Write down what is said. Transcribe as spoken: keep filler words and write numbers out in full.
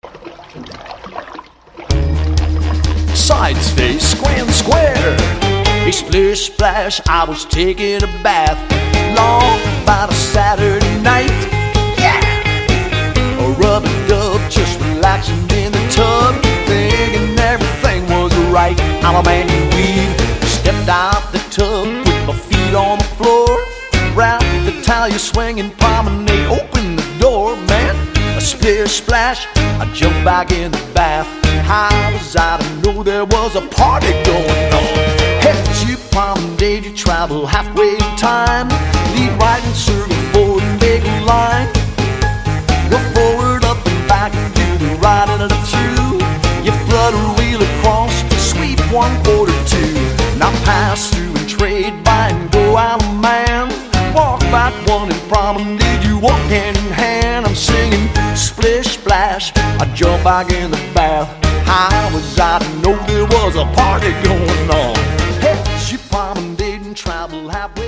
Sides face, square square. A splish splash, I was taking a bath long about a Saturday night. Yeah, a rub-a-dub, just relaxing in the tub, thinking everything was right. I'm a man you weave, stepped out the tub with my feet on the floor, wrapped the towel, you swinging promenade, open the door, man. A splish splash, I jumped back in the bath. How was I to know there was a party going on? Head you promenade, you travel halfway in time, lead right and circle forward and make a line. Go forward, up and back, and do the right and the through. You flutter, wheel across, sweep one quarter two. Now pass through and trade, buy and go out a man. Walk back one and promenade, you walk hand in hand. I'm singing splish splash, I jump back in the bath. How was I to know there was a party going on? Hey, you promenade and travel halfway